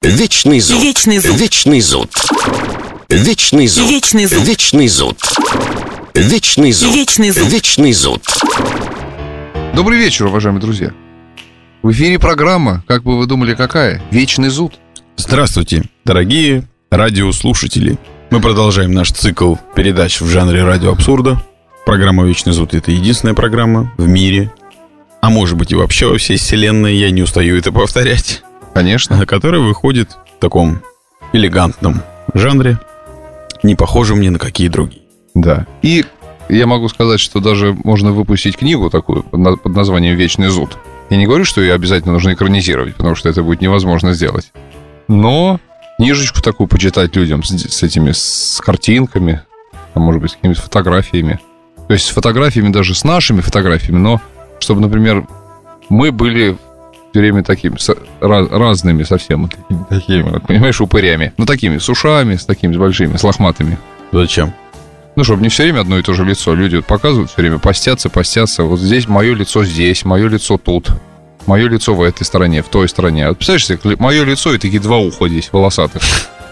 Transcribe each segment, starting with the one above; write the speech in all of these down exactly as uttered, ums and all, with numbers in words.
Вечный зуд. Вечный зуд. Вечный зуд. Вечный зуд. Вечный зуд. Вечный зуд. Вечный зуд. Вечный зуд. Вечный зуд. Добрый вечер, уважаемые друзья. В эфире программа, как бы вы думали, какая? Вечный зуд. Здравствуйте, дорогие радиослушатели. Мы продолжаем наш цикл передач в жанре радиоабсурда. Программа «Вечный зуд» — это единственная программа в мире, а может быть и вообще во всей вселенной, я не устаю это повторять, Конечно. которая выходит в таком элегантном жанре, не похожем ни на какие другие. Да. И я могу сказать, что даже можно выпустить книгу такую под названием «Вечный зуд». Я не говорю, что ее обязательно нужно экранизировать, потому что это будет невозможно сделать. Но книжечку такую почитать людям с, с этими, с картинками, а может быть, с какими-то фотографиями. То есть с фотографиями, даже с нашими фотографиями, но чтобы, например, мы были все время такими, с, раз, разными совсем, такими, такими, понимаешь, упырями. Ну, такими, с ушами, с такими, с большими, с лохматыми. Зачем? Ну, чтобы не все время одно и то же лицо. Люди вот показывают все время, постятся, постятся. Вот здесь мое лицо здесь, мое лицо тут, мое лицо в этой стороне, в той стороне. Вот представляешь себе, мое лицо и такие два уха здесь, волосатых.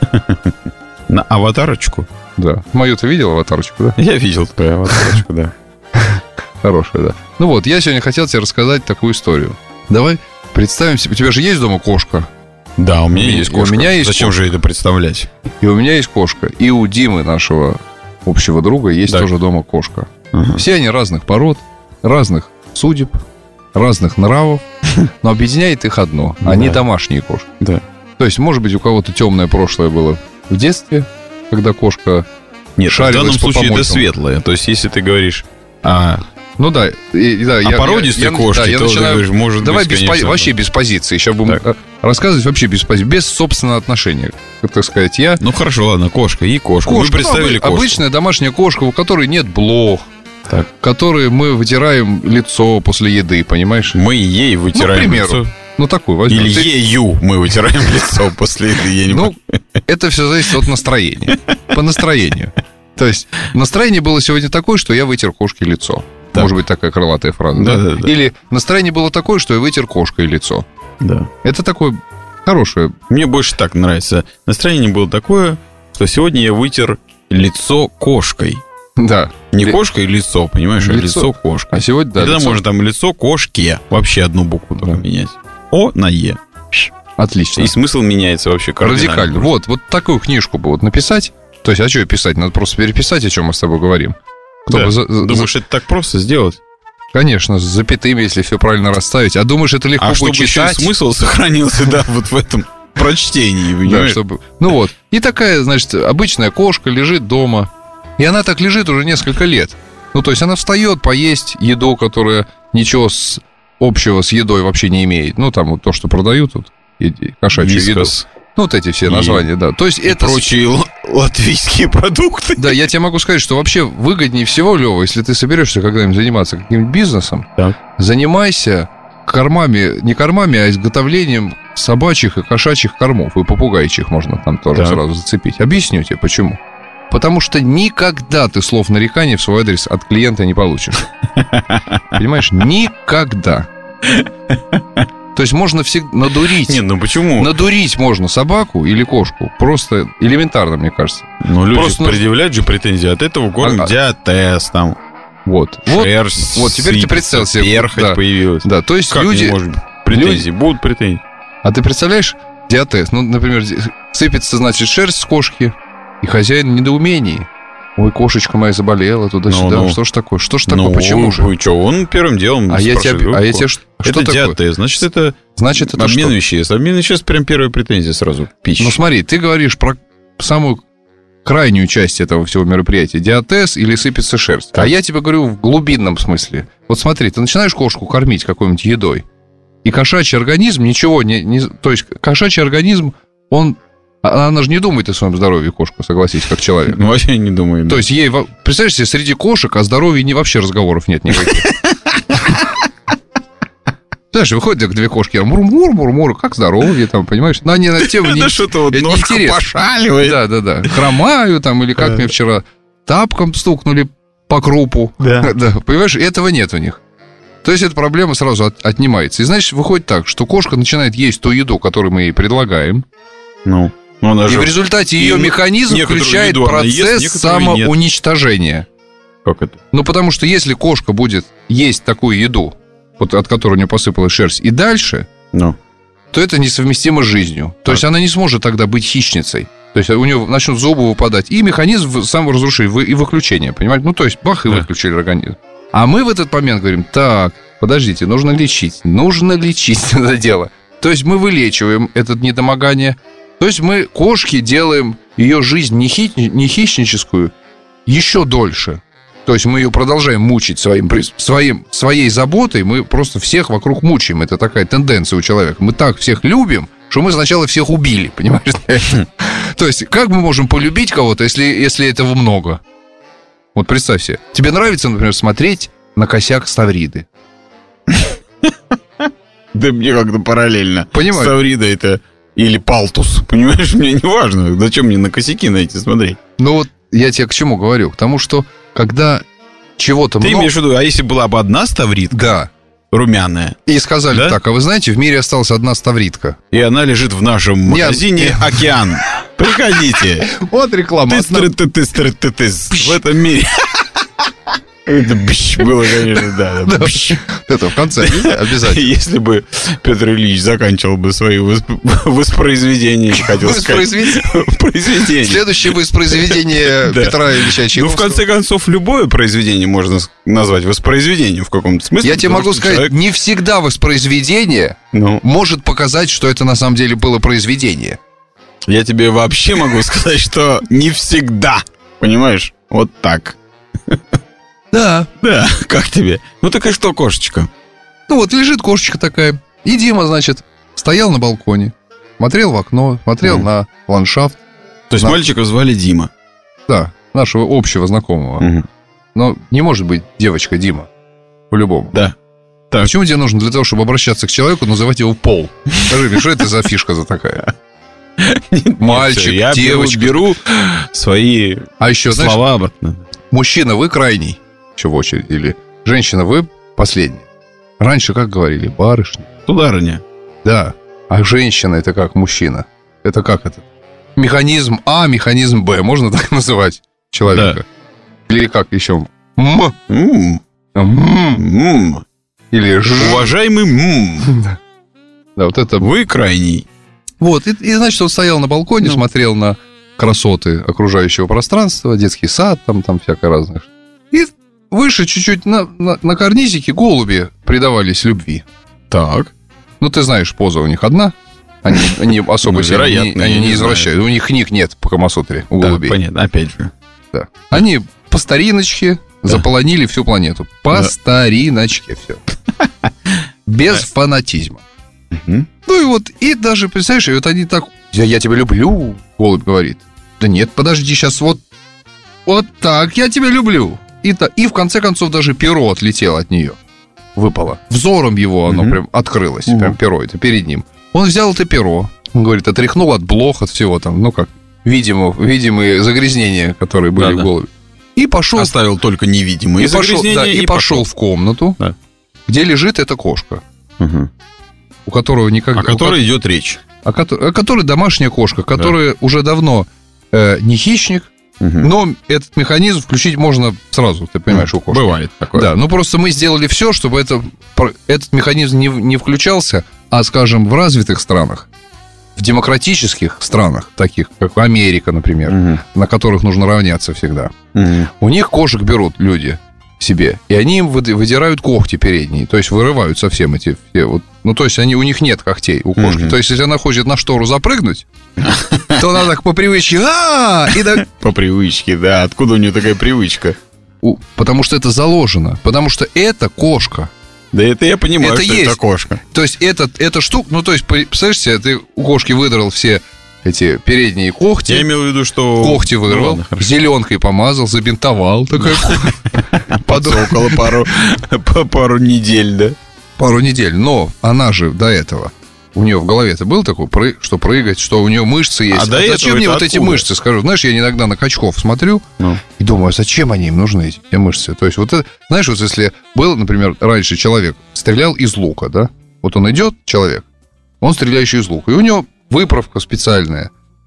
На аватарочку? Да. Мою ты видел аватарочку, да? Я видел твою аватарочку, да. Хорошая, да. Ну вот, я сегодня хотел тебе рассказать такую историю. Давай представим себе. У тебя же есть дома кошка? Да, у меня И- есть и у кошка. меня есть Зачем кошка. же это представлять? И у меня есть кошка. И у Димы, нашего общего друга, есть Да. тоже дома кошка. Ага. Все они разных пород, разных судеб, разных нравов, но объединяет их одно. Они Да. домашние кошки. Да. То есть, может быть, у кого-то темное прошлое было в детстве, когда кошка... Нет, в шарилась данном по случае это помойкам. светлое. То есть, если ты говоришь о, Ну да, и- и да, о я- породистой я- я- кошке, да, я то ты начинаю- говоришь, может Давай быть, без, конечно, по- вообще да. без позиции. Сейчас будем Так. э, рассказывать вообще без позиции, без собственного отношения. Как так сказать, я... Ну хорошо, ладно, кошка и кошка. Кошка, Мы представили ну, обы- кошку. обычная домашняя кошка, у которой нет блох, Так. которой мы вытираем лицо после еды, понимаешь? Мы ей вытираем Ну, к примеру. лицо. Ну, такую возьмем. Или Ты- ею мы вытираем лицо после еды. Я не Ну, могу. это все зависит от настроения. По настроению. То есть, настроение было сегодня такое, что я вытер кошке лицо. Так. Может быть, такая крылатая фраза. Да? Да-да-да. Или настроение было такое, что я вытер кошкой лицо. Да. Это такое хорошее. Мне больше так нравится. Настроение было такое, что сегодня я вытер лицо кошкой. Да. Не Ли- кошкой, лицо, понимаешь, а Лицо. лицо кошкой. А сегодня, да, И тогда лицо. можно там лицо кошке. Вообще одну букву только Да. менять. О на Е. Отлично. И смысл меняется вообще кардинально. Радикально. Вот, вот такую книжку бы вот написать. То есть, а что ее писать? Надо просто переписать, о чем мы с тобой говорим. Кто Да. бы за- за- Думаешь, это так просто сделать? Конечно, с запятыми, если все правильно расставить. А думаешь, это легко А будет чтобы еще и читать? смысл сохранился, да, вот в этом прочтении, Да, понимаешь? чтобы... Ну вот. И такая, значит, обычная кошка лежит дома. И она так лежит уже несколько лет. Ну, то есть она встает поесть еду, которая ничего с... общего с едой вообще не имеет. Ну, там вот то, что продают тут, еди- кошачью еду. Вискас Ну, вот эти все и- названия, да. То есть и это... прочие л- латвийские продукты. Да, я тебе могу сказать, что вообще выгоднее всего, Лёва, если ты соберешься когда-нибудь заниматься каким-нибудь бизнесом, Так. занимайся кормами, не кормами, а изготовлением собачьих и кошачьих кормов. И попугайчих можно там тоже Так. сразу зацепить. Объясню тебе, почему. Потому что никогда ты слов нареканий в свой адрес от клиента не получишь. Понимаешь? Никогда. То есть можно всегда надурить. Не, ну почему? Надурить можно собаку или кошку. Просто элементарно, мне кажется. Ну, люди Просто, ну- предъявляют же претензии. От этого кормят А- а- диатез, там, Вот. Вот, шерсть, вот теперь ты сыпется, представь себе, перхоть да. появилась. да, то есть Как люди... не может быть? Претензии, будут претензии. А ты представляешь, диатез? Ну, например, ди- сыпется, значит, шерсть с кошки, и хозяин в недоумении. Ой, кошечка моя заболела, туда-сюда. Ну, ну. Что ж такое? Что ж такое? Ну, Почему же? вы что, он первым делом А я спрашивает, тебе... А я «Вы тебе... что?» ш- Что Это такое? диатез, значит, это Значит, это обмен что? веществ. Обмен веществ прям первая претензия сразу. Пища. Ну, смотри, ты говоришь про самую крайнюю часть этого всего мероприятия. Диатез или сыпется шерсть. А Так. я тебе говорю в глубинном смысле. Вот смотри, ты начинаешь кошку кормить какой-нибудь едой, и кошачий организм ничего не... не то есть кошачий организм, он... а- Она же не думает о своем здоровье, кошка, согласись, как человек. Ну, вообще не думаю. да. То есть ей... во- Представляешь себе, среди кошек о здоровье не, вообще разговоров нет никаких. Знаешь, выходят две кошки, мур-мур-мур-мур, как здоровье, там, понимаешь? Но они на тему не... Да что-то вот это ножку неинтересно. пошаливает. Да, да, да. Хромаю там, или как Да. мне вчера тапком стукнули по крупу. Да. Да, понимаешь, этого нет у них. То есть эта проблема сразу от- отнимается. И, значит, выходит так, что кошка начинает есть ту еду, которую мы ей предлагаем, Ну, ну она И же... в результате ее и механизм некоторую включает еду она процесс ест, некоторую нет. самоуничтожения. Как это? Ну, потому что если кошка будет есть такую еду, вот от которой у нее посыпалась шерсть, и дальше, Ну. то это несовместимо с жизнью. То Так. есть она не сможет тогда быть хищницей. То есть у нее начнут зубы выпадать. И механизм саморазрушения и выключения, понимаете? Ну, то есть бах, и Да. выключили организм. А мы в этот момент говорим, так, подождите, нужно лечить. Нужно лечить это дело. То есть мы вылечиваем это недомогание. То есть мы кошке делаем ее жизнь не, хи- не хищническую еще дольше. То есть мы ее продолжаем мучить своим, при- своим, своей заботой. Мы просто всех вокруг мучаем. Это такая тенденция у человека. Мы так всех любим, что мы сначала всех убили, понимаешь? То есть как мы можем полюбить кого-то, если, если этого много? Вот представь себе. Тебе нравится, например, смотреть на косяк Ставриды. Да мне как-то параллельно. Понимаю. Ставрида это или палтус. Понимаешь, мне не важно. Зачем мне на косяки на эти смотреть? Ну вот я тебе к чему говорю? К тому, что когда чего-то Ты много... имеешь в виду, а если была бы одна ставридка, Да. румяная, И сказали Да? так, а вы знаете, в мире осталась одна ставридка. и она лежит в нашем Нет. магазине «Океан». Приходите. Вот реклама. Тыс-тыры-ты-тыс-тыры-ты-тыс. В этом мире. Это бщ было, конечно, да. да, бщ. Это в конце обязательно. Если бы Петр Ильич заканчивал бы свои восп- воспроизведения, хотел сказать. Воспроизведение. Произведения. Следующее воспроизведение Да. Петра Ильича Ну, в Чайковского. конце концов, любое произведение можно с- назвать воспроизведением в каком-то смысле. Я тебе потому могу что сказать, человек- не всегда воспроизведение Ну, может показать, что это на самом деле было произведение. я тебе вообще могу сказать, что не всегда. Понимаешь? Вот так. Да. Да, как тебе? Ну, так и что, кошечка? Ну вот лежит кошечка такая. И Дима, значит, стоял на балконе, смотрел в окно, смотрел Мгм. на ландшафт. То есть Да. мальчика звали Дима. Да, нашего общего знакомого. Мгм. Но не может быть девочка Дима. По-любому. Да. Так. Почему тебе нужно для того, чтобы обращаться к человеку, называть его Пол? Скажи мне, что это за фишка за такая? Мальчик, Всё, я беру, девочка. беру свои А еще, знаешь, слова обратно. мужчина, вы крайний, еще в очереди, или женщина, вы последний. Раньше как говорили? Барышня. Сударыня. Да. А женщина это как мужчина? Это как это? Механизм А, механизм Б. Можно так называть человека? Или как еще? М. М, М. м. Или Ж. Уважаемый м, Да, вот это. вы крайний. Вот, и, и, значит, он стоял на балконе, Ну. смотрел на красоты окружающего пространства, детский сад, там, там всякое разное. И выше чуть-чуть на, на, на карнизике голуби предавались любви. Так. Ну, ты знаешь, поза у них одна. Они, они особо Ну, себя не, вероятно, они я не не извращают. У них книг нет по Камасутре, у Да, голубей. понятно, опять же. Да. Они по стариночке Да. заполонили всю планету. По Да. стариночке все. Без фанатизма. Мгм. Ну и вот, и даже, представляешь, и вот они так... Я, я тебя люблю, голубь говорит. Да нет, подожди, сейчас вот... Вот так, я тебя люблю. И, та- и в конце концов даже перо отлетело от нее. Выпало. Взором его оно Мгм. прям открылось. Мгм. Прям перо это перед ним. Он взял это перо. Он говорит, отряхнул от блох, от всего там. Ну как, видимо, видимые загрязнения, которые были Да-да. в голубе. И пошел... Оставил только невидимые и пошел, загрязнения да, и пошел в комнату, Да. где лежит эта кошка, Мгм. у которого никогда... О которой идет речь. О которой, о которой домашняя кошка, которая уже давно э, не хищник, Мгм. но этот механизм включить можно сразу, ты понимаешь, у кошки. Бывает такое. Да, ну просто мы сделали все, чтобы это, про- этот механизм не, в- не включался, а, скажем, в развитых странах, в демократических странах, таких как Америка, например, Мгм. на которых нужно равняться всегда, Мгм. у них кошек берут люди себе, и они им выд- выдирают когти передние, то есть вырывают совсем эти все вот, ну то есть они, у них нет когтей у кошки, Мгм. то есть если она хочет на штору запрыгнуть, то она так по привычке, а и так, По привычке, да. Откуда у нее такая привычка? у- потому что это заложено, потому что это кошка. Да это я понимаю, Это что есть. это кошка. То есть это, эта штука, ну то есть, представляешь себе, ты у кошки выдрал все эти передние когти, Я имел в виду, что... когти Ну, вырвал, ладно, хорошо. зеленкой помазал, забинтовал, такая Подсокала пару, по пару недель, да? пару недель. Но она же до этого, у нее в голове-то был такой, пры- что прыгать, что у нее мышцы есть. А до зачем этого мне это вот эти откуда? мышцы, скажу? Знаешь, я иногда на качков смотрю Ну. и думаю, а зачем они им нужны, эти, эти мышцы? То есть вот это, знаешь, вот если был, например, раньше человек стрелял из лука, да? Вот он идет, человек, он стреляющий из лука, и у него выправка специальная,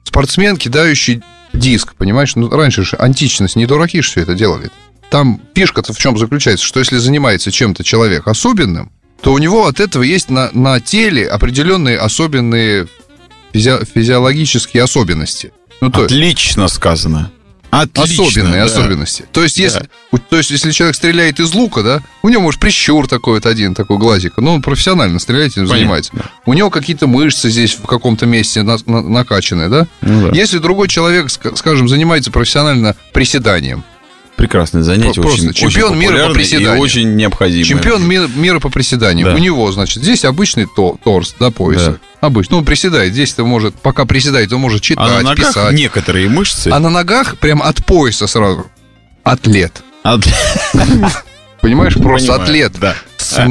спортсмен, кидающий диск, понимаешь? Ну, раньше же античность, не дураки же все это делали. Там фишка-то в чем заключается, что если занимается чем-то человек особенным, то у него от этого есть на, на теле определенные особенные физи- физиологические особенности. Ну, то Отлично есть, сказано. Отлично, особенные да. особенности. То есть, если, да. то есть, если человек стреляет из лука, да, у него, может, прищур такой вот один, такой глазик, но он профессионально стреляет, этим занимается. Да. У него какие-то мышцы здесь в каком-то месте на, на, накачанные, да? Ну, да. Если другой человек, скажем, занимается профессионально приседанием. Прекрасное занятие, просто очень, чемпион очень мира по приседаниям. И очень необходимое. Чемпион мира, мира по приседаниям. Да. У него, значит, здесь обычный то, торс до пояса. Да. Обычно. Ну, он приседает. Здесь-то может, пока приседает, он может читать, а на ногах писать. Некоторые мышцы. А на ногах прям от пояса сразу. Атлет. Атлет. Понимаешь, просто Понимаю, атлет. Да. С,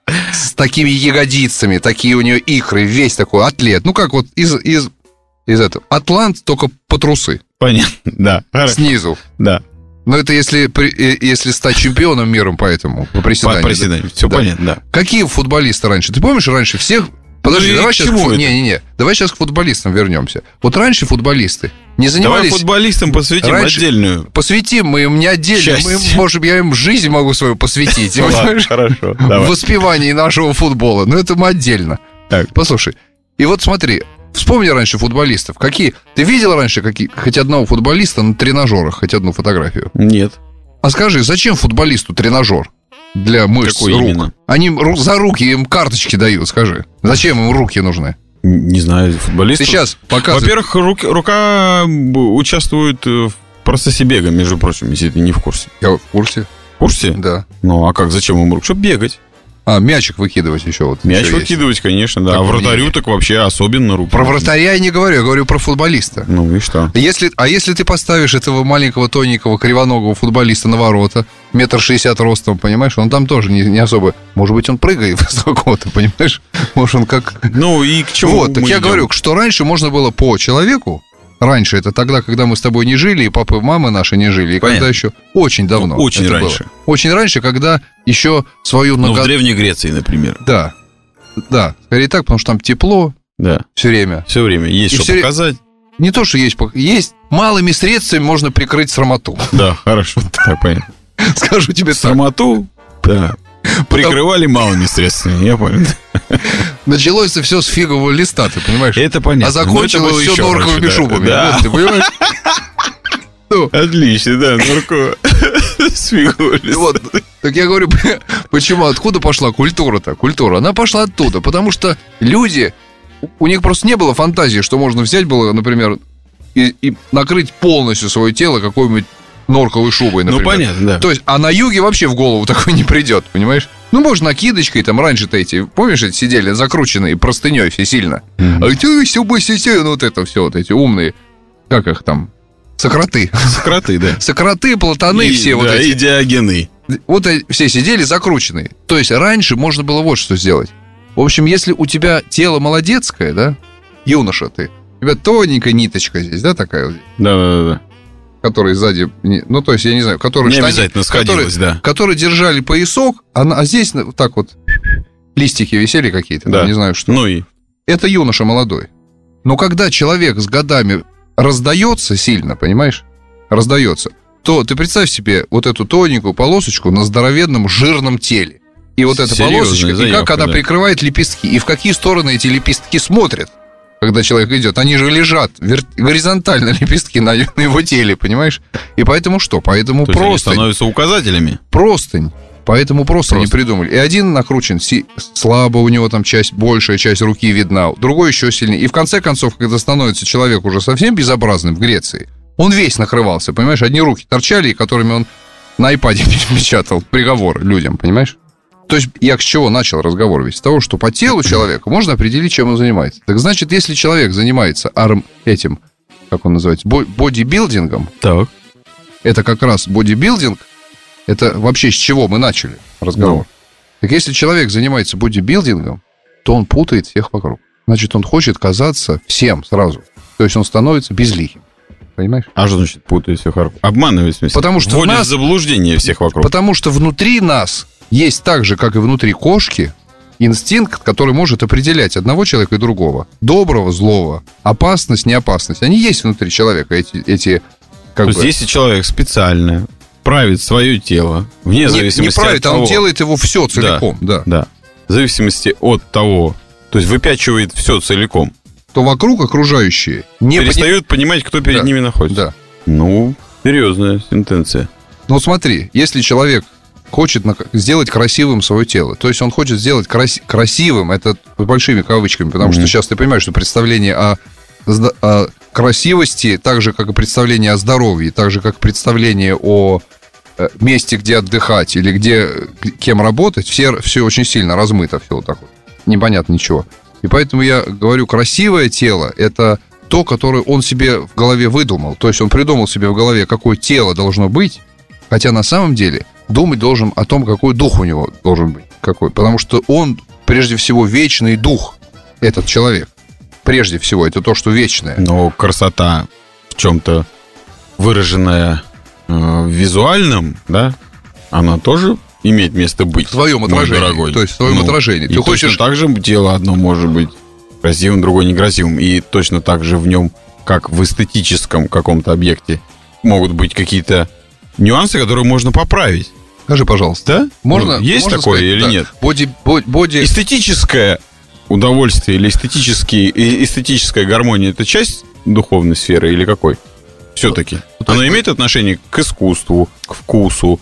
с такими ягодицами, такие у него икры, весь такой атлет. Ну, как вот из, из, из этого. Атлант, только по трусы. Понятно, да. Снизу. Да. Но это если, если стать чемпионом мира по этому, по приседанию. По приседанию, все да. понятно, да. Какие футболисты раньше? Ты помнишь, раньше всех... Подожди, ну, давай сейчас... Не-не-не, давай сейчас к футболистам вернемся. Вот раньше футболисты не занимались... Давай футболистам посвятим раньше... отдельную. Посвятим мы им не отдельно, мы им, может, я им жизнь могу свою посвятить. Хорошо, в воспевании нашего футбола. Но это мы отдельно. Послушай, и вот смотри... Вспомни раньше футболистов. Какие? Ты видел раньше какие, хоть одного футболиста на тренажерах, хоть одну фотографию? Нет. А скажи, зачем футболисту тренажер для мышц Какой рук? Именно? Они за руки им карточки дают, скажи. Зачем им руки нужны? Не знаю, футболисты. Сейчас показывай. Во-первых, руки, рука участвует в процессе бега, между прочим, если ты не в курсе. Я в курсе. В курсе? Да. Ну, а как, зачем им руки? Чтобы бегать. А, мячик выкидывать еще. Вот Мяч еще выкидывать, есть. Конечно, да. Так, а вратарю не... так вообще особенно руки. Про вратаря я не говорю, я говорю про футболиста. Ну и что? Если, а если ты поставишь этого маленького, тоненького, кривоногого футболиста на ворота, метр шестьдесят ростом, понимаешь, он там тоже не, не особо... Может быть, он прыгает высоко, ты понимаешь? Может, он как... Ну и к чему Вот, так я идем? Говорю, что раньше можно было по человеку. Раньше, это тогда, когда мы с тобой не жили, и папа и мама наши не жили. И понятно. Когда еще... Очень давно. Ну, очень раньше. Было. Очень раньше, когда еще свою... Ну, нагод... в Древней Греции, например. Да. Да. Скорее так, потому что там тепло. Да. Все время. Все время. Есть и что все... показать. Не то, что есть... Есть. Малыми средствами можно прикрыть срамоту. Да, хорошо. Так, понятно. Скажу тебе так. Срамоту? Да. Прикрывали малыми средствами, я понял. Началось все с фигового листа, ты понимаешь? Это понятно. А закончилось все норковыми раньше, шубами. Да. Вот, ты понимаешь? Ну. Отлично, да, норково. С фигового листа. Вот. Так я говорю, почему, откуда пошла культура-то? Культура, она пошла оттуда, потому что люди, у них просто не было фантазии, что можно взять было, например, и, и накрыть полностью свое тело какой-нибудь норковой шубой, например. Ну, понятно, да. То есть, а на юге вообще в голову такой не придет, понимаешь? Ну, может, накидочкой, там, раньше-то эти, помнишь, эти сидели закрученные простыней все сильно. Mm-hmm. А ты все бы сидели, ну, вот это все, вот эти умные, как их там, сократы. Сократы, да. Сократы, платаны, и, все да, вот эти. И диогены. Вот все сидели закрученные. То есть, раньше можно было вот что сделать. В общем, если у тебя тело молодецкое, да, юноша ты, у тебя тоненькая ниточка здесь, да, такая вот здесь? Да-да-да. Которые сзади, ну, то есть, я не знаю, которые... Не штани, обязательно сходилось, которые, да. Которые держали поясок, а, а здесь вот так вот листики висели какие-то, да. Там, не знаю что. Ну и? Это юноша молодой. Но когда человек с годами раздается сильно, понимаешь, раздается, то ты представь себе вот эту тоненькую полосочку на здоровенном жирном теле. И вот эта Серьезная полосочка, заявка, и как она да. прикрывает лепестки, и в какие стороны эти лепестки смотрят. Когда человек идет, они же лежат вер... горизонтально лепестки на, на его теле, понимаешь? И поэтому что? Поэтому То простынь. Есть они становятся указателями? Простынь. Поэтому просто не придумали. И один накручен, си... слабо у него там часть, большая часть руки видна, другой еще сильнее. И в конце концов, когда становится человек уже совсем безобразным в Греции, он весь накрывался, понимаешь? Одни руки торчали, которыми он на айпаде печатал приговор людям, понимаешь? То есть я с чего начал разговор? Ведь с того, что по телу человека можно определить, чем он занимается. Так значит, если человек занимается арм этим, как он называется, бодибилдингом, так. Это как раз бодибилдинг, это вообще с чего мы начали разговор. Ну. Так если человек занимается бодибилдингом, то он путает всех вокруг. Значит, он хочет казаться всем сразу. То есть он становится безликим. Понимаешь? А что значит путает всех вокруг? Обманывает, в смысле? Потому что вводит нас... в заблуждение всех вокруг. Потому что внутри нас есть так же, как и внутри кошки, инстинкт, который может определять одного человека и другого. Доброго, злого, опасность, неопасность. Они есть внутри человека, эти... эти как То бы... есть, если человек специально правит свое тело, вне не, зависимости не правит, от того... а он делает его все целиком, да. да. да. В зависимости от того, то есть выпячивает все целиком, то вокруг окружающие не перестают пони... понимать, кто перед да. ними находится. Да. Ну, серьезная сентенция. Ну, смотри, если человек хочет сделать красивым свое тело, то есть он хочет сделать крас... красивым, это с большими кавычками, потому mm-hmm. что сейчас ты понимаешь, что представление о, о красивости, так же, как и представление о здоровье, так же, как представление о месте, где отдыхать или где, кем работать, все, все очень сильно размыто, все вот так вот. Непонятно ничего. И поэтому я говорю, красивое тело – это то, которое он себе в голове выдумал. То есть он придумал себе в голове, какое тело должно быть, хотя на самом деле думать должен о том, какой дух у него должен быть. Какой. Потому что он, прежде всего, вечный дух, этот человек. Прежде всего, это то, что вечное. Но красота в чем-то выраженная э, в визуальном, да, она тоже имеет место быть. В твоем отражении. Дорогой. То есть в твоем ну, отражении. Ты хочешь... точно так же тело одно может быть красивым, другое некрасивым. И точно так же в нем, как в эстетическом каком-то объекте, могут быть какие-то нюансы, которые можно поправить. Скажи, пожалуйста. Да? Можно, ну, есть можно такое сказать, или да. нет? Боди, боди... Эстетическое удовольствие или эстетические, эстетическая гармония – это часть духовной сферы или какой? Все-таки. Вот оно имеет отношение к искусству, к вкусу,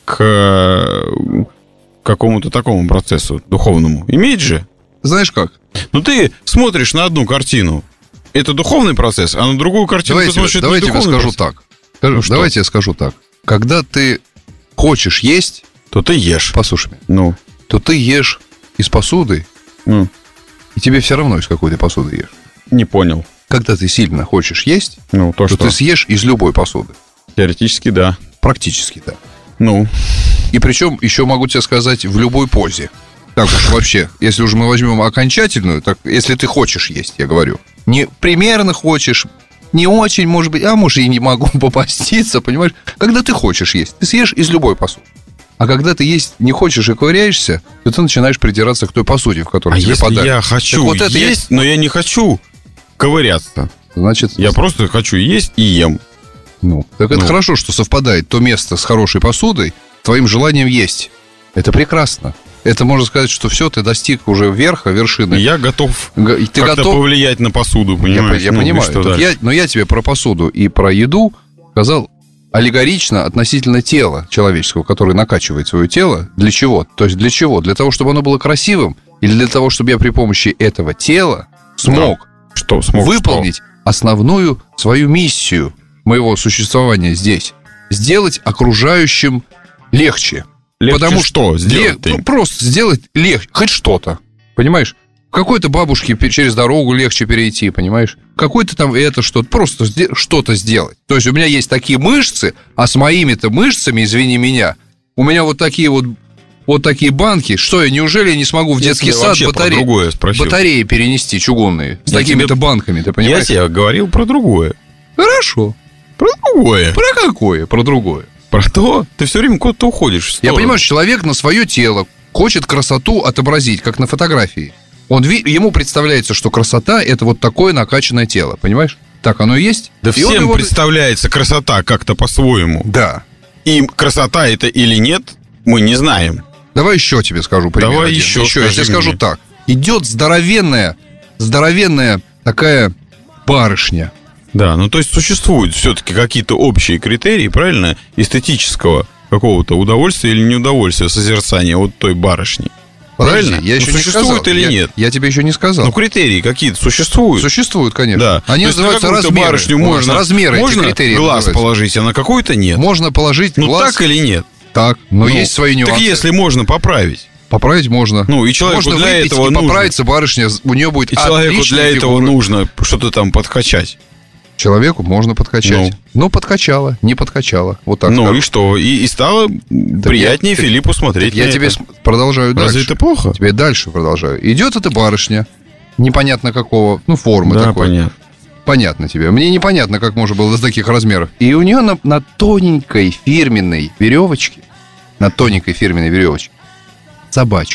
к какому-то такому процессу духовному. Имеет же? Знаешь как? Ну, ты смотришь на одну картину. Это духовный процесс, а на другую картину давайте, ты смотришь, это давайте духовный я скажу процесс. так. Скажу, ну, давайте я скажу так. Когда ты хочешь есть... То ты ешь. Послушай меня. Ну. То ты ешь из посуды, ну. и тебе все равно из какой ты посуды ешь. Не понял. Когда ты сильно хочешь есть, ну, то, то что? ты съешь из любой посуды. Теоретически, да. Практически, да. Ну. И причем, еще могу тебе сказать, в любой позе. Так уж вообще, если уже мы возьмем окончательную, так если ты хочешь есть, я говорю. Не примерно хочешь, не очень, может быть, а может и не могу попаститься, понимаешь? Когда ты хочешь есть, ты съешь из любой посуды. А когда ты есть не хочешь и ковыряешься, то ты начинаешь придираться к той посуде, в которой а тебе если подали. я хочу вот это есть, я... но я не хочу ковыряться, значит, я просто хочу есть и ем. Ну, так это ну. хорошо, что совпадает то место с хорошей посудой с твоим желанием есть. Это прекрасно. Это можно сказать, что все, ты достиг уже верха, вершины. Я готов Г- ты как-то готов... повлиять на посуду, понимаешь? Я, я ну, понимаю. Я, но я тебе про посуду и про еду сказал аллегорично относительно тела человеческого, которое накачивает свое тело. Для чего? То есть для чего? Для того, чтобы оно было красивым? Или для того, чтобы я при помощи этого тела смог, да. что, смог выполнить что? основную свою миссию моего существования здесь? Сделать окружающим легче. Легче Потому что сделать? Лег... Ну, просто сделать легче, хоть что-то, понимаешь? Какой-то бабушке через дорогу легче перейти, понимаешь? Какой-то там это что-то, просто что-то сделать. То есть у меня есть такие мышцы, а с моими-то мышцами, извини меня, у меня вот такие вот, вот такие банки, что я, неужели я не смогу в я детский сад батареи, батареи перенести чугунные с я такими-то тебе... банками, ты понимаешь? Я тебе говорил про другое. Хорошо. Про другое. Про какое? Про другое. Про то? Ты все время куда-то уходишь в сторону. Я понимаю, что человек на свое тело хочет красоту отобразить, как на фотографии. Он, ему представляется, что красота – это вот такое накачанное тело, понимаешь? Так оно и есть. Да и всем его... представляется красота как-то по-своему. Да. И красота это или нет, мы не знаем. Давай еще тебе скажу пример. Давай один. еще, еще я тебе скажу мне. так. Идет здоровенная, здоровенная такая барышня. Да, ну то есть существуют все-таки какие-то общие критерии, правильно, эстетического какого-то удовольствия или неудовольствия, созерцания вот той барышни. Подожди, правильно? я еще ну, не существует сказал. или я, нет? Я тебе еще не сказал. Ну, критерии какие-то существуют. Существуют, конечно. Да. Они называются размеры. Барышню можно, размеры можно эти критерии глаз положить, а на какой-то нет. Можно положить ну, глаз. так или нет? Так, но ну, есть свои нюансы. Так если можно поправить. Поправить можно. Ну, и человеку можно для выпить этого и нужно. поправиться барышня, у нее будет и человеку для фигура. этого нужно что-то там подкачать. Человеку можно подкачать. Ну. Но подкачала, не подкачала. Вот так. Ну скажу. и что? И, и стало так приятнее я, Филиппу так, смотреть. Так я тебе это. продолжаю дальше. Разве это плохо? Тебе дальше продолжаю. Идет эта барышня, непонятно какого, ну, формы да, такой. Понятно. Понятно тебе. Мне непонятно, как можно было до таких размеров. И у нее на, на тоненькой фирменной веревочке, на тоненькой фирменной веревочке собачка.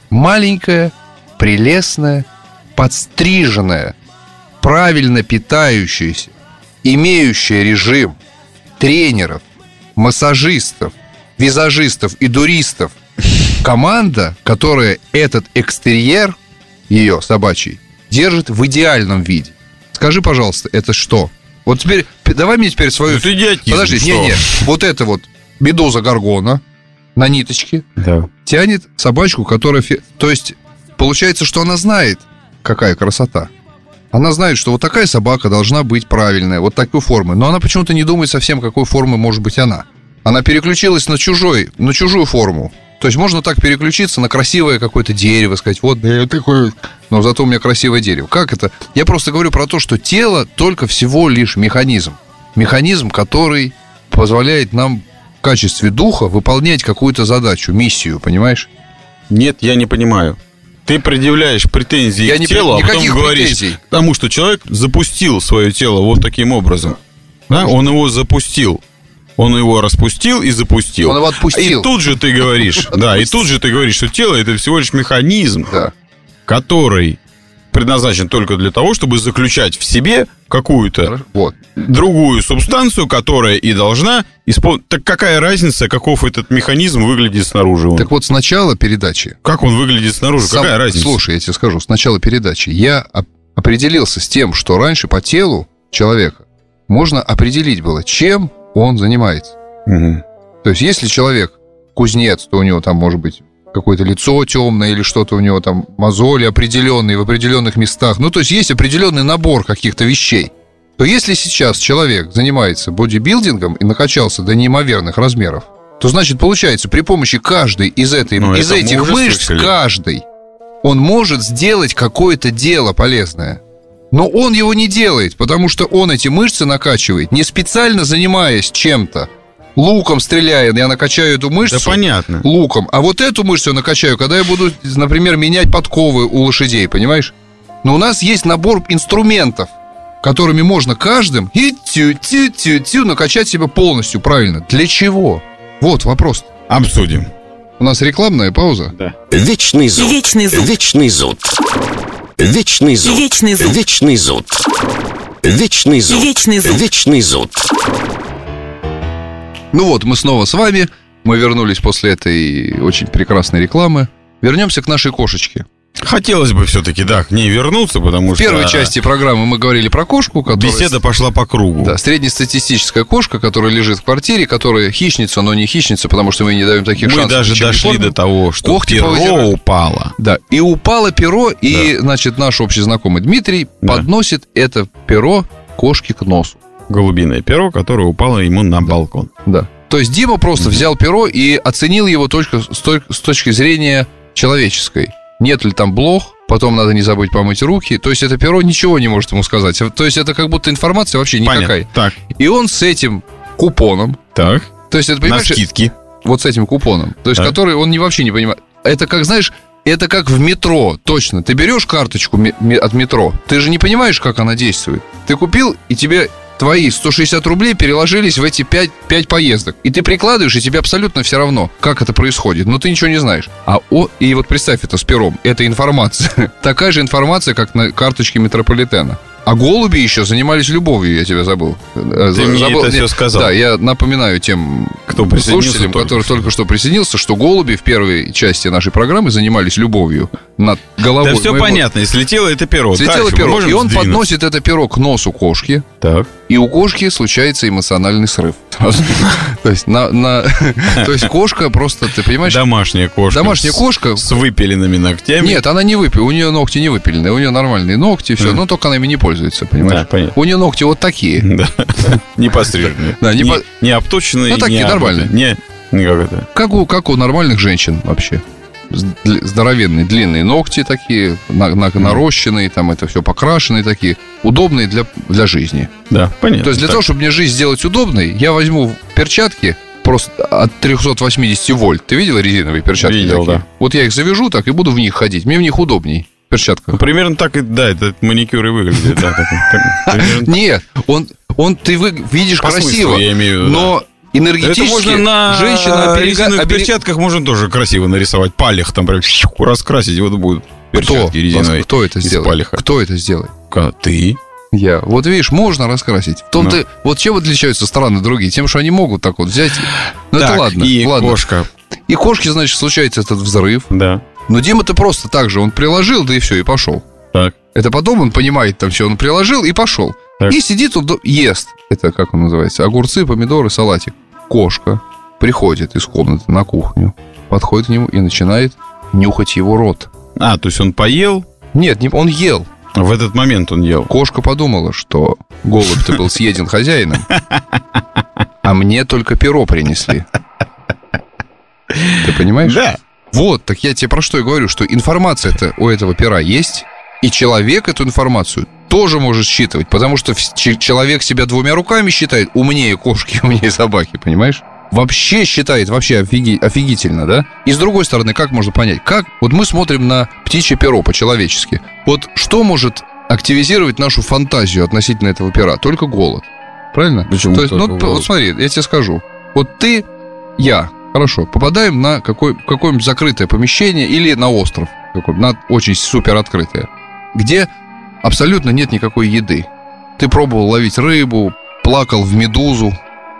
маленькая, прелестная, подстриженная, правильно питающаяся, имеющая режим тренеров, массажистов, визажистов и дуристов команда, которая этот экстерьер ее собачий держит в идеальном виде. Скажи, пожалуйста, это что? Вот теперь, давай мне теперь свою... Это идиотизм. Подожди, не-не, вот это вот медуза горгона на ниточке да. тянет собачку, которая... То есть, получается, что она знает, какая красота. Она знает, что вот такая собака должна быть правильная, вот такой формы. Но она почему-то не думает совсем, какой формы может быть она. Она переключилась на чужой, на чужую форму. То есть можно так переключиться на красивое какое-то дерево, сказать, вот, да я такой, но зато у меня красивое дерево. Как это? Я просто говорю про то, что тело только всего лишь механизм. Механизм, который позволяет нам в качестве духа выполнять какую-то задачу, миссию, понимаешь? Нет, я не понимаю. Ты предъявляешь претензии я к не телу, а потом говоришь, претензий. Потому что человек запустил свое тело вот таким образом. Да? Он его запустил. Он его распустил и запустил. Он его отпустил. И тут же ты говоришь, да, и тут же ты говоришь, что тело это всего лишь механизм, да. который предназначен только для того, чтобы заключать в себе какую-то вот. другую субстанцию, которая и должна исполнить. Так какая разница, каков этот механизм выглядит снаружи? Так вот, с начала передачи... Как он выглядит снаружи? Сам... Какая разница? Слушай, я тебе скажу, с начала передачи я определился с тем, что раньше по телу человека можно определить было, чем он занимается. Угу. То есть, если человек кузнец, то у него там может быть какое-то лицо темное или что-то у него там, мозоли определенные в определенных местах. Ну, то есть, есть определенный набор каких-то вещей. То если сейчас человек занимается бодибилдингом и накачался до неимоверных размеров, то, значит, получается, при помощи каждой из, этой, из этих мышц, слышали. каждой, он может сделать какое-то дело полезное. Но он его не делает, потому что он эти мышцы накачивает, не специально занимаясь чем-то. Луком стреляя, я накачаю эту мышцу. Да понятно. Луком. А вот эту мышцу я накачаю, когда я буду, например, менять подковы у лошадей, понимаешь? Но у нас есть набор инструментов, которыми можно каждым и тю-тю-тю-тю накачать себя полностью, правильно. Для чего? Вот вопрос. Обсудим. У нас рекламная пауза. Да. Вечный зуд. Вечный зуд. Вечный зуд. Вечный зуд. Вечный зуд. Вечный зуд. Вечный зуд. Вечный зуд. Вечный зуд. Ну вот, мы снова с вами. Мы вернулись после этой очень прекрасной рекламы. Вернемся к нашей кошечке. Хотелось бы все-таки, да, к ней вернуться, потому что... В первой части программы мы говорили про кошку, которая... Беседа пошла по кругу. Да, среднестатистическая кошка, которая лежит в квартире, которая хищница, но не хищница, потому что мы не даем таких мы шансов. Мы даже дошли до того, что Когти перо повыдирали. упало. Да, и упало перо, и, да. значит, наш общий знакомый Дмитрий да. подносит это перо кошке к носу. Голубиное перо, которое упало ему на балкон. Да. То есть Дима просто mm-hmm. взял перо и оценил его только с, той, с точки зрения человеческой. Нет ли там блох, потом надо не забыть помыть руки. То есть это перо ничего не может ему сказать. То есть это как будто информация вообще никакая. Понятно. Так. И он с этим купоном. Так. То есть это, понимаешь, на скидки. Вот с этим купоном. То есть так. который он не, вообще не понимает. Это как, знаешь, это как в метро, точно. Ты берешь карточку от метро, ты же не понимаешь, как она действует. Ты купил, и тебе... твои сто шестьдесят рублей переложились в эти пять, пять поездок. И ты прикладываешь, и тебе абсолютно все равно, как это происходит. Но ты ничего не знаешь. А о, и вот представь это с пером. Это информация. Такая же информация, как на карточке метрополитена. А голуби еще занимались любовью, я тебя забыл. Ты мне забыл. это все сказал. Да, я напоминаю тем Кто слушателям, только который что. только что присоединился, что голуби в первой части нашей программы занимались любовью над головой. Да все моего... понятно, и слетело это перо. Слетело Дальше перо, и он сдвинуться. подносит это перо к носу кошки. Так. И у кошки случается эмоциональный срыв. То есть, на, на, то есть кошка просто, ты понимаешь... Домашняя кошка. Домашняя кошка... С, с выпиленными ногтями. Нет, она не выпилена, у нее ногти не выпиленные, у нее нормальные ногти, все, но только она ими не пользуется, понимаешь? Да, понятно. У нее ногти вот такие. Да. Не постриженные. Да, не, не, по... не обточенные. Ну, такие, не нормальные. Не, не как это. Как у, как у нормальных женщин вообще. Здоровенные, длинные ногти такие, на, на, нарощенные, там это все покрашенные такие, удобные для, для жизни. Да, понятно. То есть для так. того, чтобы мне жизнь сделать удобной, я возьму перчатки просто от триста восемьдесят вольт. Ты видел резиновые перчатки? Видел, такие? да. Вот я их завяжу так и буду в них ходить. Мне в них удобней. Перчатка. Ну, примерно так и, да, этот маникюр и выглядит. Да, так, так, Нет, он, он ты вы, видишь По красиво, смыслу, я имею в виду, но энергетически... Это можно на женщина оберега... резиновых оберег... перчатках можно тоже красиво нарисовать. Палех там прям раскрасить, и вот будут перчатки Кто? резиновые. Кто это сделает? Палеха. Кто это сделает? Ты? Я. Вот видишь, можно раскрасить. В том-то... Ну. Вот чем отличаются страны другие? Тем, что они могут так вот взять... Ну, так, это ладно. и ладно. кошка. И кошке, значит, случается этот взрыв. Да. Но Дима-то просто так же, он приложил, да и все, и пошел. Так. Это потом он понимает там все, он приложил и пошел. Так. И сидит, он ест. Это как он называется? Огурцы, помидоры, салатик. Кошка приходит из комнаты на кухню, подходит к нему и начинает нюхать его рот. А, то есть он поел? Нет, не, он ел. В этот момент он ел. Кошка подумала, что голубь-то был съеден хозяином, а мне только перо принесли. Ты понимаешь? Да. Вот, так я тебе про что и говорю, что информация-то у этого пера есть, и человек эту информацию тоже может считывать, потому что человек себя двумя руками считает умнее кошки, умнее собаки, понимаешь? Вообще считает, вообще офиги, офигительно, да? И с другой стороны, как можно понять? Как? Вот мы смотрим на птичье перо по-человечески. Вот что может активизировать нашу фантазию относительно этого пера? Только голод. Правильно? Почему? То есть, ну, голод? вот смотри, я тебе скажу. Вот ты, я, хорошо, попадаем на какой, какое-нибудь закрытое помещение или на остров, какой, на очень супер открытое, где абсолютно нет никакой еды. Ты пробовал ловить рыбу, плакал в медузу,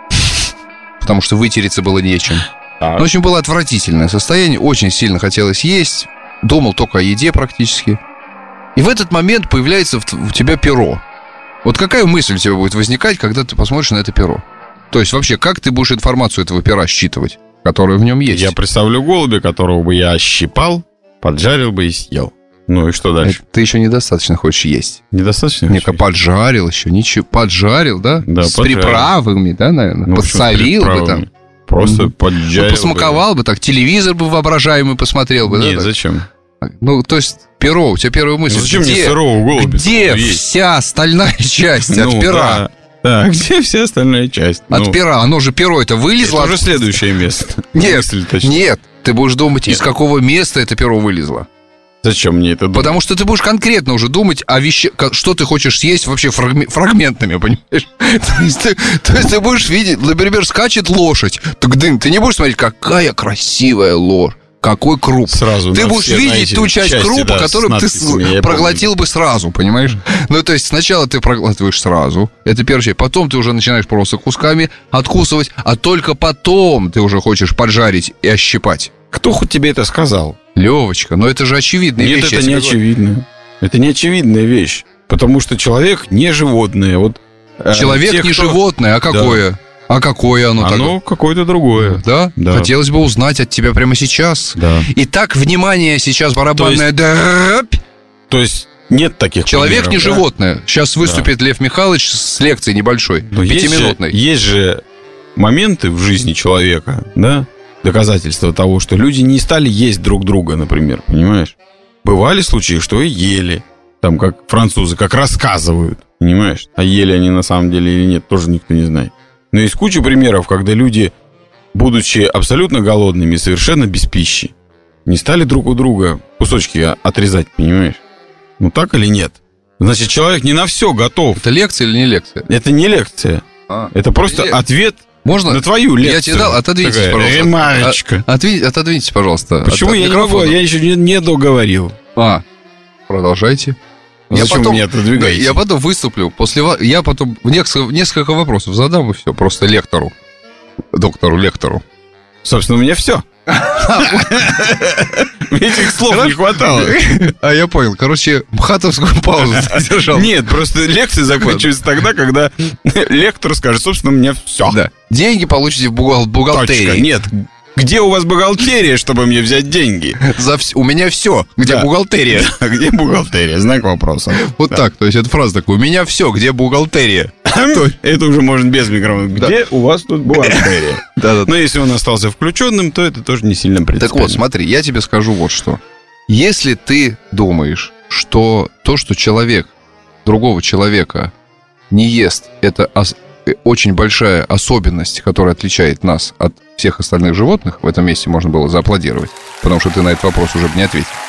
потому что вытереться было нечем. Так. Ну, в общем, было отвратительное состояние, очень сильно хотелось есть, думал только о еде практически. И в этот момент появляется у тебя перо. Вот какая мысль у тебя будет возникать, когда ты посмотришь на это перо? То есть вообще, как ты будешь информацию этого пера считывать, которая в нем есть? Я представлю голубя, которого бы я щипал, поджарил бы и съел. Ну и что дальше? Ты еще недостаточно хочешь есть. Недостаточно? Не-ка поджарил еще, ничего. Поджарил, да? Да, с поджарил. Приправами, да, наверное? Ну, подсолил бы там. Просто Ну, поджарил. посмаковал бы так, телевизор бы воображаемый посмотрел бы. Нет, да, зачем? так? Ну, то есть, перо, у тебя первая мысль. Ну, зачем где, мне сырого голубя? Где есть? вся остальная часть от Ну, пера? Да. Да, где вся остальная часть? От Ну, пера, оно же перо это вылезло. это уже от- следующее место. Нет, Мысль, точнее. нет, ты будешь думать, Нет. из какого места это перо вылезло. Зачем мне это думать? Потому что ты будешь конкретно уже думать о вещах, что ты хочешь съесть вообще фрагме- фрагментами, понимаешь? То есть, ты, то есть ты будешь видеть, например, скачет лошадь, так дым, ты не будешь смотреть, какая красивая ложь, какой круп. Сразу Ты на будешь все, видеть знаете, ту часть части, крупа, да, с которую ты надписями, с- я проглотил бы сразу, понимаешь? Ну, то есть сначала ты проглатываешь сразу, это первая часть, потом ты уже начинаешь просто кусками откусывать, а только потом ты уже хочешь поджарить и ощипать. Кто хоть тебе это сказал? Левочка, но это же очевидная Нет, вещь. я это не тебе говорю. очевидно. Это не очевидная вещь. Потому что человек не животное. Вот, э, Человек те, не кто- животное, а какое? А какое оно, Оно какое-то тогда? другое. Да? Да. Хотелось бы узнать от тебя прямо сейчас. Да. Итак, внимание, сейчас барабанная дробь. То есть нет таких Человек примеров, не да? животное. Сейчас выступит Лев Михайлович с лекцией небольшой, Но есть же, пятиминутной. есть же моменты в жизни человека, да, доказательства того, что люди не стали есть друг друга, например, понимаешь? Бывали случаи, что и ели. Там, как французы, как рассказывают, понимаешь? А ели они на самом деле или нет, тоже никто не знает. Но есть куча примеров, когда люди, будучи абсолютно голодными, совершенно без пищи, не стали друг у друга кусочки отрезать, понимаешь? Ну так или нет? Значит, человек не на все готов. Это лекция или не лекция? Это не лекция. А, Это просто не- ответ Можно? на твою лекцию. Я тебе дал, отодвиньтесь, Такая пожалуйста. ремарочка. А- отви- Отодвиньтесь, пожалуйста. Почему от- от я не могу? микрофона. Я еще не, не договорил. А, продолжайте. Я Зачем потом- меня отодвигаете? Я потом выступлю. После ва- я потом несколько, несколько вопросов задам и все. Просто лектору. Доктору, лектору. Собственно, у меня все. Этих слов не хватало. А я понял. Короче, мхатовскую паузу ты держал. Нет, просто лекция заканчивается тогда, когда лектор скажет, собственно, у меня все. Да. Деньги получите в бухгал- бухгалтерии. Точка. Нет. Где у вас бухгалтерия, чтобы мне взять деньги? За вс- У меня все. Где Да. бухгалтерия? А где бухгалтерия? Знак вопроса. Вот так. То есть это фраза такая. У меня все. Где бухгалтерия? Это уже можно без микрофона. Где у вас тут бухгалтерия? Да-да. Но если он остался включенным, то это тоже не сильно Так принципиально. вот, смотри, я тебе скажу вот что. Если ты думаешь, что то, что человек другого человека не ест, это ос- э, очень большая особенность, которая отличает нас от всех остальных животных, в этом месте можно было зааплодировать, потому что ты на этот вопрос уже бы не ответил.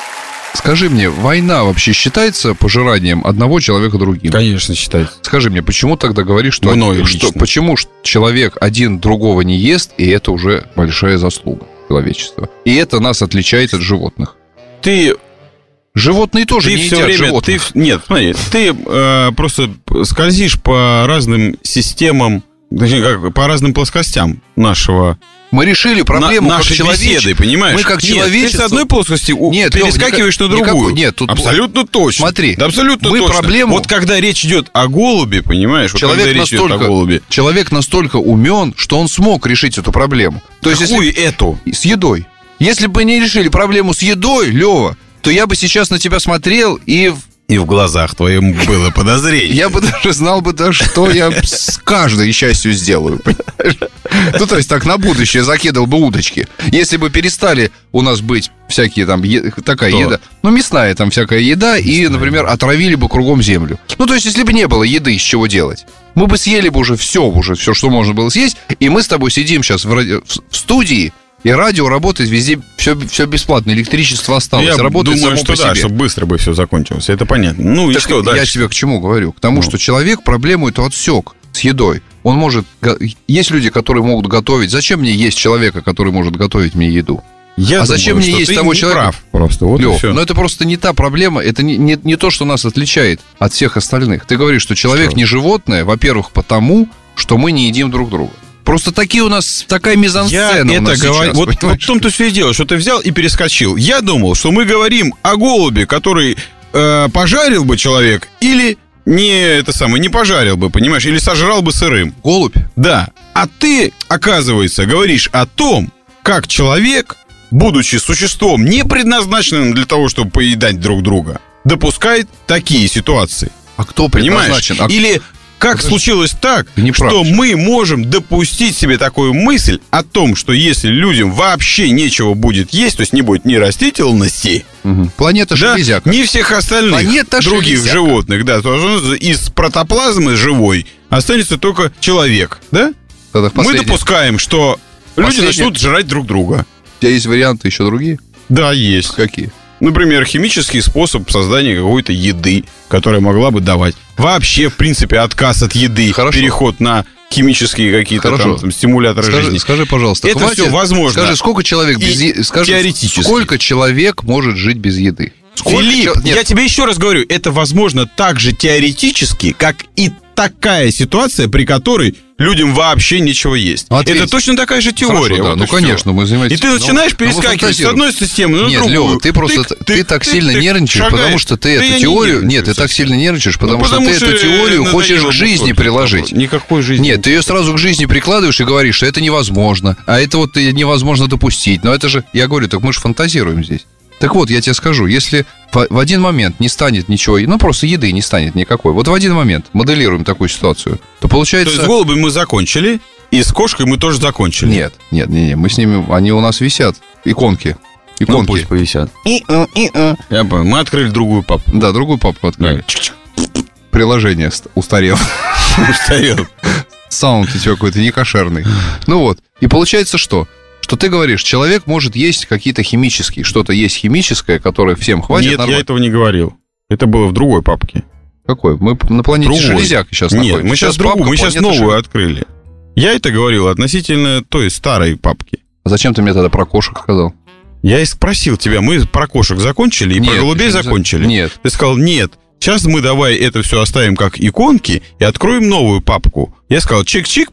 Скажи мне, война вообще считается пожиранием одного человека другим? Конечно, считается. Скажи мне, почему тогда говоришь, что, Мною что лично. почему ж человек один другого не ест, и это уже большая заслуга человечества? И это нас отличает от животных. Ты... Животные тоже Ты не все едят время, животных. ты, нет, смотри, ты э, просто скользишь по разным системам, точнее, как, по разным плоскостям нашего... Мы решили проблему на, как нашей человечество. беседы, понимаешь? Мы как Нет, человечество... ты с одной плоскости у... Нет, перескакиваешь Лёва, на другую. никакой... Нет, тут... Абсолютно точно. Смотри, да, абсолютно мы точно. проблему... Вот когда речь идет о голубе, понимаешь? Человек, вот когда речь настолько, идет о голубе. человек настолько умен, что он смог решить эту проблему. То есть, Какую если... эту? С едой. Если бы не решили проблему с едой, Лёва, то я бы сейчас на тебя смотрел и... И в глазах твоем было подозрение. Я бы даже знал бы, да, что я с каждой счастью сделаю, понимаешь? Ну, то есть так на будущее закидывал бы удочки. Если бы перестали у нас быть всякие там, е- такая Что? еда, ну, мясная там всякая еда, и, например, отравили бы кругом землю. Ну, то есть, если бы не было еды, из чего делать? Мы бы съели бы уже все, уже все, что можно было съесть, и мы с тобой сидим сейчас в, ради... в студии, и радио работает везде, все, все бесплатно, электричество осталось, Я работает думаю, само что по да, себе. чтобы быстро бы все закончилось. Это понятно. Ну и Так что я дальше? тебе к чему говорю? К тому, Ну. что человек проблему эту отсек с едой. Он может... го- Есть люди, которые могут готовить. Зачем мне есть человека, который может готовить мне еду? Я А зачем думаю, мне что есть ты того не человека? прав просто. Вот и Лёв, все. но это просто не та проблема, это не, не, не то, что нас отличает от всех остальных. Ты говоришь, что человек Что? не животное, во-первых, потому, что мы не едим друг друга. Просто такие у нас, такая Я мизансцена у это нас говорю. сейчас, Вот, вот понимаешь? в том-то все и дело, что ты взял и перескочил. Я думал, что мы говорим о голубе, который э, пожарил бы человек, или не это самое, не пожарил бы, понимаешь, или сожрал бы сырым. Голубь? Да. А ты, оказывается, говоришь о том, как человек, будучи существом, не предназначенным для того, чтобы поедать друг друга, допускает такие ситуации. А кто Понимаешь? предназначен? А Или как Подожди. случилось так, Ты не прав. что мы можем допустить себе такую мысль о том, что если людям вообще нечего будет есть, то есть не будет ни растительности, Мгм. Планета да, Железяка. ни всех остальных Планета других Железяка. животных, да, то из протоплазмы живой останется только человек, да? Тогда Мы последнее. допускаем, что люди Последнее. начнут жрать друг друга. У тебя есть варианты еще другие? Да, есть. Какие? Например, химический способ создания какой-то еды, которая могла бы давать. Вообще, в принципе, отказ от еды, Хорошо. переход на химические какие-то Хорошо. там, там стимуляторы Скажи, жизни. скажи, пожалуйста, Это хватит- всё возможно. Скажи, сколько человек И без еды? Скажи, теоретически. сколько человек может жить без еды? Сколько Филипп, чел- Нет, я тебе еще раз говорю, это возможно так же теоретически, как и такая ситуация, при которой людям вообще нечего есть. Ответь. Это точно такая же теория. Хорошо, да, вот ну и всё. конечно, мы занимаемся. И ты Ну, начинаешь ну, мы перескакивать с фантазируем. одной системы на Нет, другую. Лёва, ты просто Тык, ты тык, так тык, сильно тык, нервничаешь, шагаешь. потому что ты Да эту я не теорию... нервничаю Нет, ты так совсем. сильно нервничаешь, потому Ну, что потому ты что эту теорию надоело хочешь к бы жизни только приложить. такое. Никакой жизни. Нет, ты ее сразу к жизни прикладываешь и говоришь, что это невозможно. А это вот э, невозможно допустить. Но это же, я говорю, так мы же фантазируем здесь. Так вот, я тебе скажу, если в в один момент не станет ничего, ну просто еды не станет никакой, вот в один момент моделируем такую ситуацию, то То получается... есть с голубем мы закончили, и с кошкой мы тоже закончили. Нет, нет, нет, нет, мы с ними, они у нас висят, иконки. Ну, Иконки. пусть повисят. Я понял. Мы открыли другую папку. Да, другую папку открыли. Приложение ст- устарело. Устарел. Саунд у тебя какой-то некошерный. Ну вот. И получается что? Что ты говоришь, человек может есть какие-то химические, что-то есть химическое, которое всем хватит. Нет, нормально. я этого не говорил. Это было в другой папке. Какой? Мы на планете Другой. Железяк сейчас Нет, находимся. мы сейчас другую, папка мы сейчас «Планета новую Железяк». открыли. Я это говорил относительно той старой папки. А зачем ты мне тогда про кошек сказал? Я и спросил тебя, мы про кошек закончили и Нет, про голубей еще не за- закончили? Нет. Ты сказал, нет, сейчас мы давай это все оставим как иконки и откроем новую папку. Я сказал, чик-чик,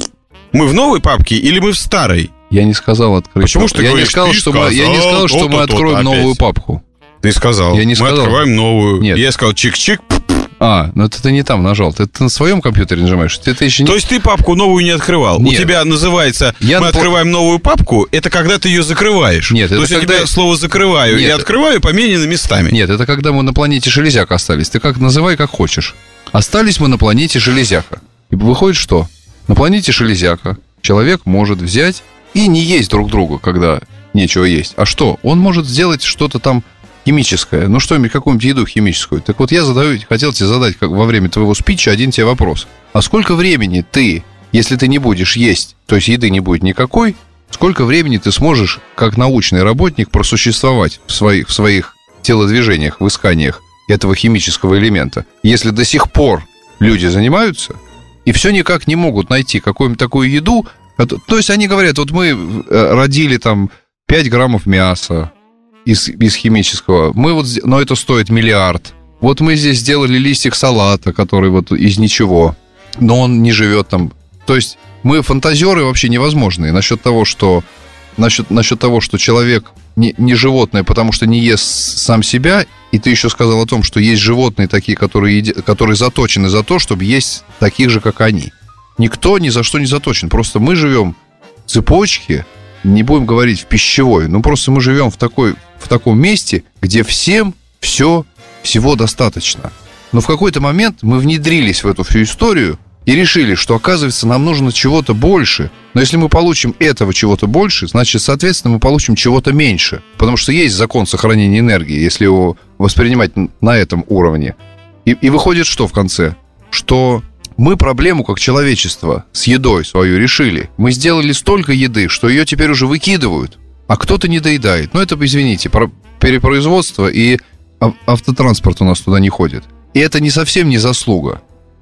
мы в новой папке или мы в старой? Я не сказал открыть. Почему ж ты я не говоришь, сказал, ты что мы, я не сказал, сказал, что мы то-то, то-то откроем опять. новую папку. Ты сказал, Я не мы сказал. открываем новую. Нет. Я сказал, чик-чик. А, ну это ты не там нажал. Ты, ты на своем компьютере нажимаешь. Ты, ты еще не... То есть ты папку новую не открывал? Нет. У тебя называется Я «Мы напо- открываем новую папку», это когда ты ее закрываешь. Нет, То это есть у когда- тебя слово «закрываю» и Нет. «открываю» поменены местами. Нет, это когда мы на планете Железяка остались. Ты как называй, как хочешь. Остались мы на планете Железяка. И выходит, что на планете Железяка человек может взять и не есть друг друга, когда нечего есть. А что? Он может сделать что-то там химическое. Ну что-нибудь, какую-нибудь еду химическую. Так вот я задаю, хотел тебе задать как во время твоего спича один тебе вопрос. А сколько времени ты, если ты не будешь есть, то есть еды не будет никакой, сколько времени ты сможешь, как научный работник, просуществовать в своих, в своих телодвижениях, в исканиях этого химического элемента. Если до сих пор люди занимаются и все никак не могут найти какую-нибудь такую еду, то есть они говорят, вот мы родили там пять граммов мяса из, из химического, мы вот, но это стоит миллиард. Вот мы здесь сделали листик салата, который вот из ничего, но он не живет там. То есть мы фантазеры вообще невозможные насчет того, что насчет, насчет того, что человек не, не животное, потому что не ест сам себя. И ты еще сказал о том, что есть животные такие, которые, еди, которые заточены за то, чтобы есть таких же, как они. Никто ни за что не заточен. Просто мы живем в цепочке, не будем говорить в пищевой, но просто мы живем в, такой, в таком месте, где всем все, всего достаточно. Но в какой-то момент мы внедрились в эту всю историю и решили, что, оказывается, нам нужно чего-то больше. Но если мы получим этого чего-то больше, значит, соответственно, мы получим чего-то меньше. Потому что есть закон сохранения энергии, если его воспринимать на этом уровне. И, и выходит что в конце? Что мы проблему, как человечество, с едой свою решили. Мы сделали столько еды, что ее теперь уже выкидывают, а кто-то не доедает. Ну, это, извините, перепроизводство, и автотранспорт у нас туда не ходит. И это не совсем не заслуга.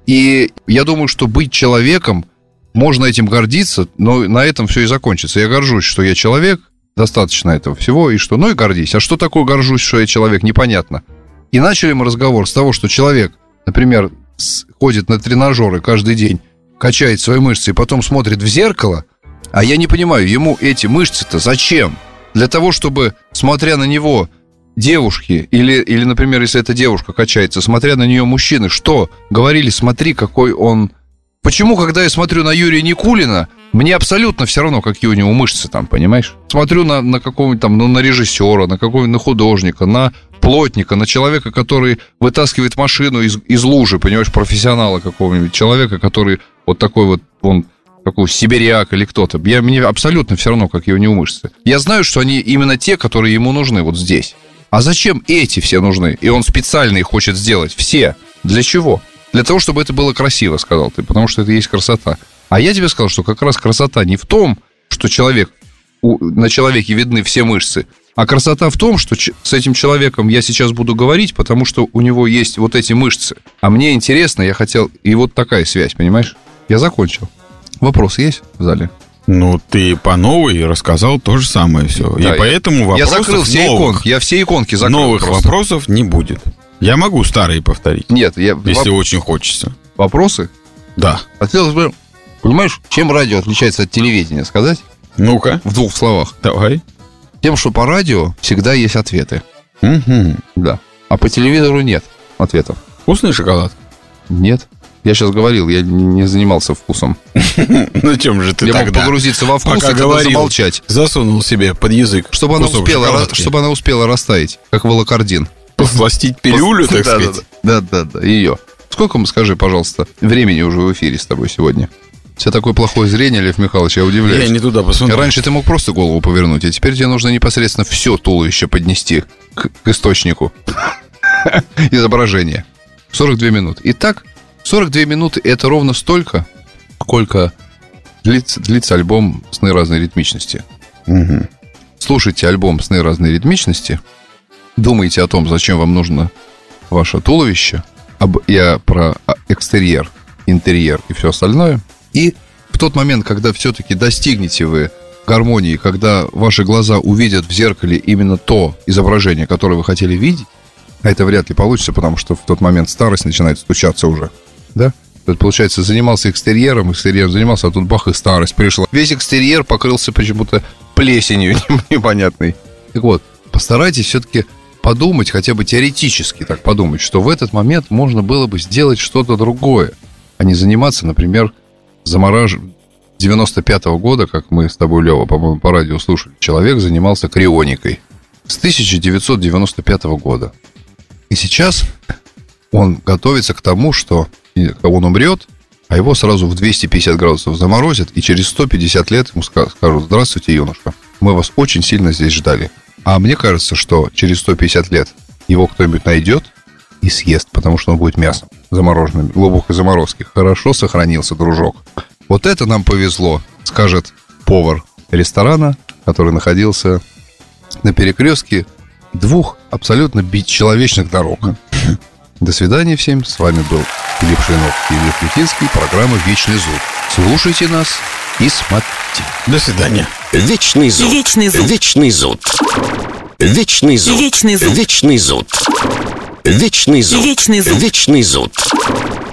И я думаю, что быть человеком, можно этим гордиться, но на этом все и закончится. Я горжусь, что я человек, достаточно этого всего, и что, ну и гордись. А что такое горжусь, что я человек, непонятно. И начали мы разговор с того, что человек, например, ходит на тренажеры каждый день, качает свои мышцы и потом смотрит в зеркало, а я не понимаю, ему эти мышцы-то зачем? Для того, чтобы, смотря на него, девушки, или, или, например, если эта девушка качается, смотря на нее мужчины, что? Говорили, смотри, какой он... Почему, когда я смотрю на Юрия Никулина, мне абсолютно все равно, какие у него мышцы там, понимаешь? Смотрю на, на какого-нибудь там, ну, на режиссера, на какого-нибудь на художника, на плотника, на человека, который вытаскивает машину из, из лужи, понимаешь, профессионала какого-нибудь, человека, который вот такой вот, он... какой сибиряк или кто-то. Я, мне абсолютно все равно, какие у него мышцы. Я знаю, что они именно те, которые ему нужны вот здесь. А зачем эти все нужны? И он специально их хочет сделать. Все. Для чего? Для того, чтобы это было красиво, сказал ты. Потому что это и есть красота. А я тебе сказал, что как раз красота не в том, что человек, у, на человеке видны все мышцы, а красота в том, что ч- с этим человеком я сейчас буду говорить, потому что у него есть вот эти мышцы. А мне интересно, я хотел... И вот такая связь, понимаешь? Я закончил. Вопросы есть в зале? Ну, ты по новой рассказал то же самое все. Да, и поэтому вопросов я закрыл все новых, иконки. Я все иконки закрыл. Новых просто. Вопросов не будет. Я могу старые повторить. Нет, я... Если Воп... очень хочется. Вопросы? Да. Хотелось бы... Понимаешь, чем радио отличается от телевидения, сказать? Ну-ка. В двух словах. Давай. Тем, что по радио всегда есть ответы. Угу. Да. А по телевизору нет ответов. Вкусный шоколад? Нет. Я сейчас говорил, я не занимался вкусом. Ну, чем же ты я тогда? Я мог погрузиться во вкус и тогда замолчать. Засунул себе под язык чтобы она, успела, чтобы она успела растаять, как волокордин. Посластить пилюлю, так сказать? Да, да, да, ее. Сколько, скажи, пожалуйста, времени уже в эфире с тобой сегодня? У тебя такое плохое зрение, Лев Михайлович, я удивляюсь. Я не туда посмотрел. Раньше ты мог просто голову повернуть, а теперь тебе нужно непосредственно все туловище поднести к, к источнику изображения. сорок две минуты. Итак, сорок две минуты – это ровно столько, сколько длится, длится альбом «Сны разной ритмичности». Угу. Слушайте альбом «Сны разной ритмичности», думайте о том, зачем вам нужно ваше туловище, об, я про экстерьер, интерьер и все остальное. И в тот момент, когда все-таки достигнете вы гармонии, когда ваши глаза увидят в зеркале именно то изображение, которое вы хотели видеть, а это вряд ли получится, потому что в тот момент старость начинает стучаться уже, да? Тут, получается, занимался экстерьером, экстерьером занимался, а тут бах, и старость пришла. Весь экстерьер покрылся почему-то плесенью непонятной. Так вот, постарайтесь все-таки подумать, хотя бы теоретически так подумать, что в этот момент можно было бы сделать что-то другое, а не заниматься, например, замораживанием. девяносто пятого года, как мы с тобой, Лева, по-моему, по радио слушали, человек занимался крионикой. С тысяча девятьсот девяносто пятого года. И сейчас он готовится к тому, что он умрет, а его сразу в двести пятьдесят градусов заморозят, и через сто пятьдесят лет ему скажут: здравствуйте, юноша, мы вас очень сильно здесь ждали. А мне кажется, что через сто пятьдесят лет его кто-нибудь найдет и съест, потому что он будет мясом замороженным, глубокой заморозки. Хорошо сохранился, дружок. Вот это нам повезло, скажет повар ресторана, который находился на перекрестке двух абсолютно бесчеловечных дорог. До свидания всем. С вами был Филипп Шейнов и Илья Плетинский. Программа «Вечный зуд». Слушайте нас и смотрите. До свидания. Вечный зуд. Вечный зуд. Вечный зуд. Вечный зуд. Вечный зуд. Вечный зуд. Вечный зуд. Вечный зуд. Вечный зуд.